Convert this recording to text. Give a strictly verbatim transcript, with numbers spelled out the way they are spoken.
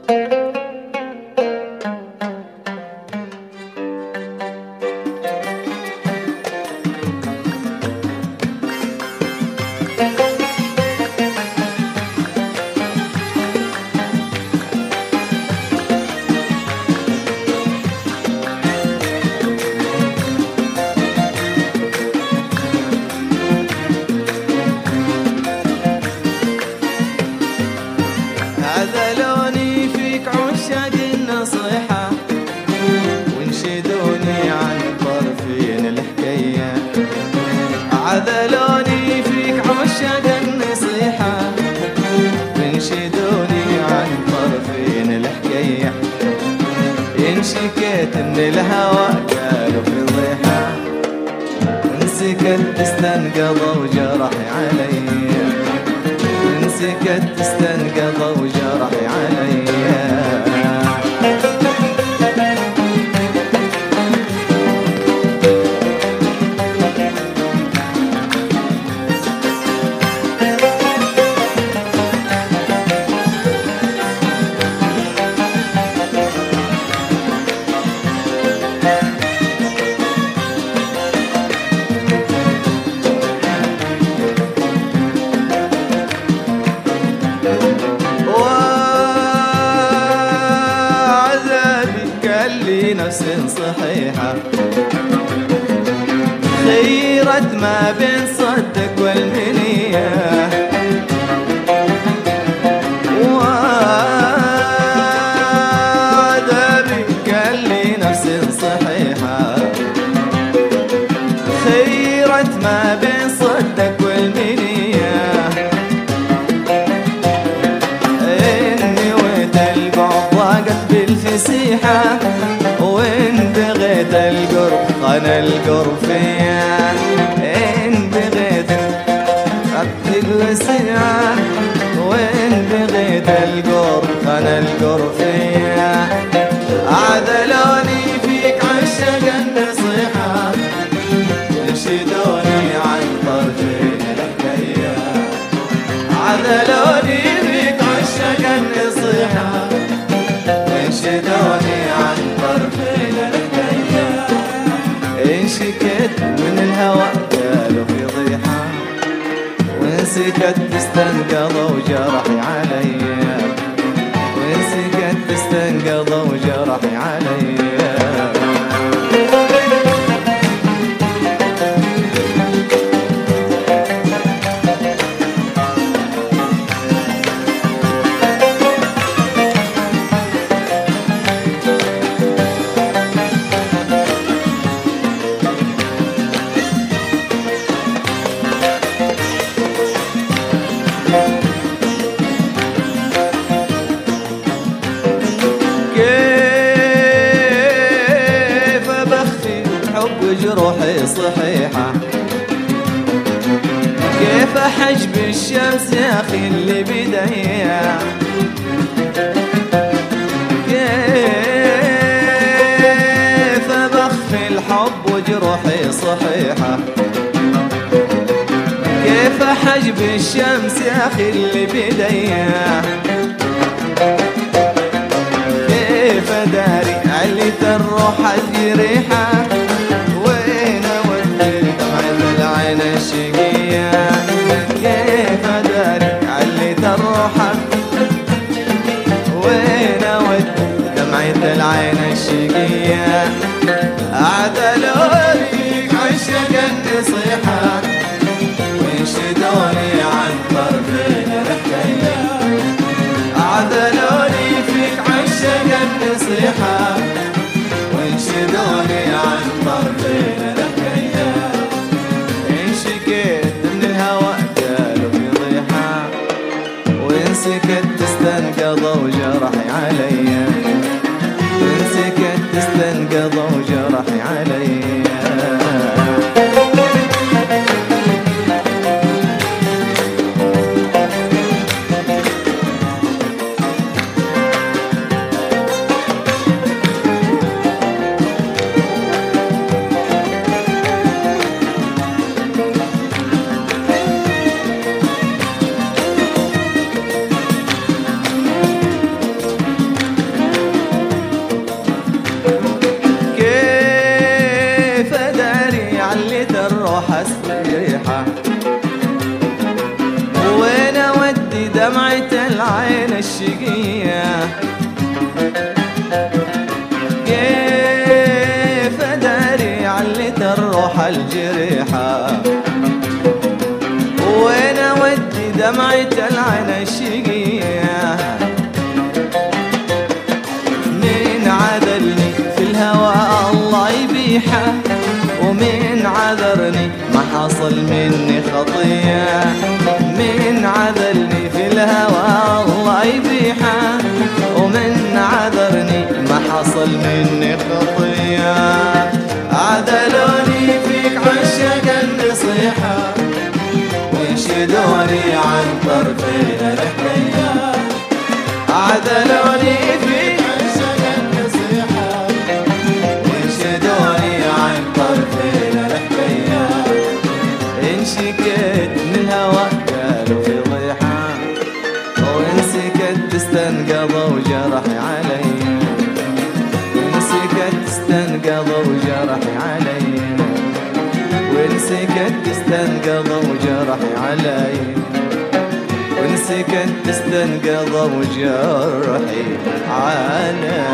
عذلوني فيك عشاق النصيحة وانشدوني عن طرفين الحكاية. عذلوني فيك عشاق النصيحة وانشدوني عن طرفين الحكاية. إن شكيت من الهوى قالوا فضيحة وإن سكت استنقضوا جرحي علي. إن سكت استنقضوا جرحي علي. نفس صحيحة خيرت ما بين صدق والمنية. وعذابي كان لي نفس صحيحة خيرت ما بين صدق والمنية. إني ويت البعض ضاقت بالفسيحة وإن بغيت القرب خان القرب فيا. إن بغيت عبد الوسيعة وإن بغيت القرب خان القرب فيا. عذلوني فيك عشاق النصيحة ينشدوني عن طرفين الحكاية. عذلوني فيك عشاق النصيحة ينشدوني عن طرفين الحكاية. إن شكيت من الهوى قالوا فضيحة وإن سكت استنقضوا جرحي علي. وإن سكت استنقضوا جرحي علي. كيف بخفي حب جروحي صحيحة كيف حجب الشمس يا أخي اللي بداية. كيف بخفي الحب وجروحي صحيحة كيف حجب الشمس يا أخي اللي بداية. كيف داري عليت الروح الجريحة وين أودي دمعة العين الشقية. كيف داري عليت الروح وين أودي دمعة العين الشقية. عذلوني عشاق النصيحة وانشدوني عن طرفين الحكاية. عذلوني فيك عشاق النصيحة وانشدوني عن طرفين الحكاية. إن شكيت من الهوى قالوا فضيحة وإن سكت استنقضوا جرحي علي. وإن سكت استنقضوا جرحي علي. شقيه كيف اداري علت الروح الجريحه وين اودي دمعة العين الشقيه من عذلني في الهوى الله يبيحه ومن عذرني ما حصل مني خطيه من عذلني في الهوى الله يبيحه ومن عذرني ما حصل مني خطيه عذلوني فيك عشق النصيحه وينشدوني عن طرفين الحكايه عذلوني فيك عشق النصيحه وينشدوني عن طرفين الحكايه ان شكيت من الهوى قالوا في ضيحه وان سكت استنقضوا جرحي علي وان سكت استنقضوا جرحي علي وان سكت استنقضوا جرحي علي وان سكت استنقضوا جرحي علي